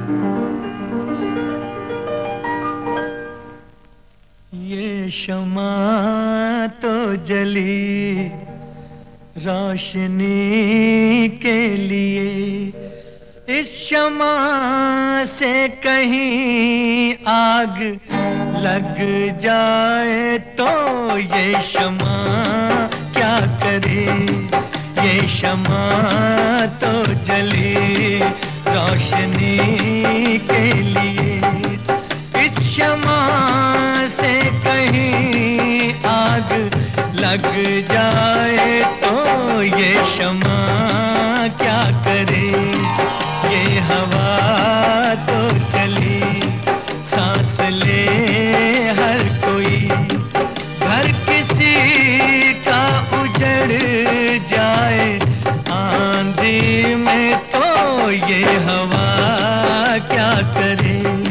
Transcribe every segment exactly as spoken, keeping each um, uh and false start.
ये शमा तो जली रोशनी के लिए, इस शमा से कहीं आग लग जाए तो ये शमा क्या करे। ये शमा तो जली रोशनी के लिए, इस शमा से कहीं आग लग जाए तो ये शमा क्या करे। ये हवा तो चली सांस ले हर कोई, घर किसी का उजड़ जाए आंधी में तो ये हवा क्या करे।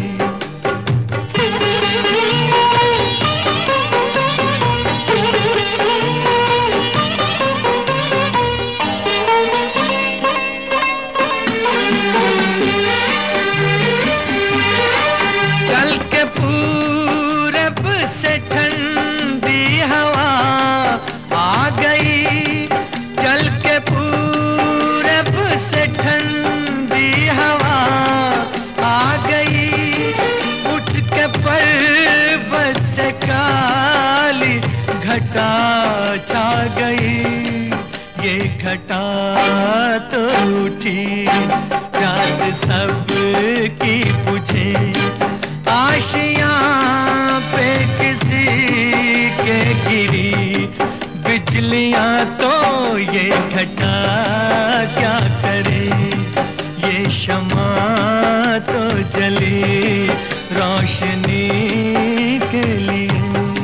ठंडी हवा आ गई, चल के पूरब से ठंडी हवा आ गई, उठ के पर्वत से काली घटा छा गई। ये घटा तो उठी प्यास सब की बुझे, आशियां पे किसी के गिरी बिजलियां तो ये घटा क्या करे। ये शमा तो जली रोशनी के लिए।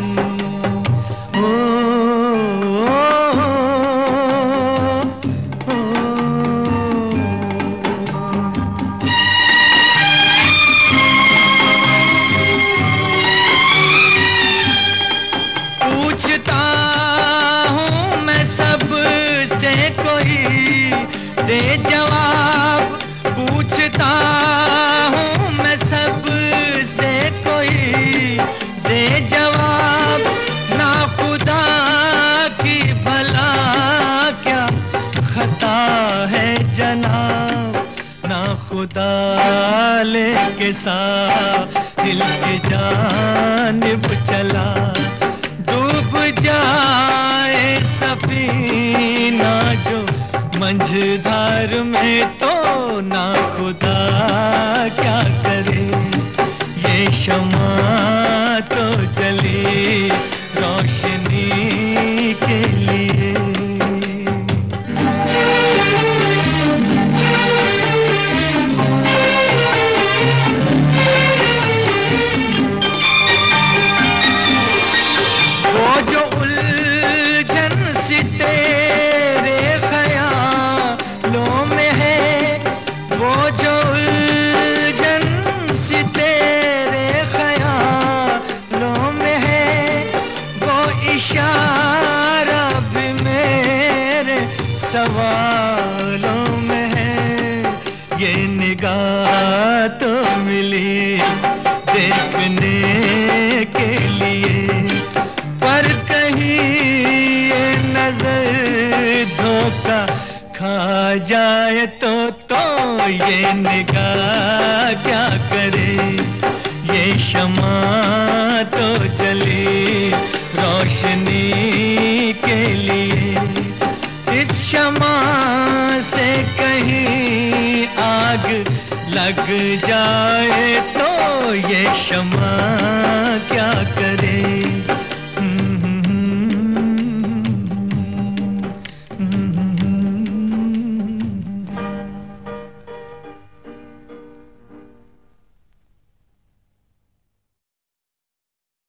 पूछता हूँ मैं सब से कोई दे जवाब, पूछता हूँ मैं सब से कोई दे जवाब। ना खुदा की भला क्या खता है जनाब, ना खुदा लेके साहिल की जानिब चला, डूब जाए सफीना जो मंझधार में तो ना खुदा क्या करे। ये शमा तो जली रोशनी के लिए। तेरे ख्यालों में है वो जो उलझन सी तेरे ख्यालों में है, वो इशारा भी मेरे सवालों में है। ये निगाह तो मिली देखने के लिए, पर कहीं नजर धोखा खा जाए तो तो ये निगाह क्या करे। ये शमा तो जली रोशनी के लिए, इस शमा से कहीं आग लग जाए तो ये शमा क्या करे।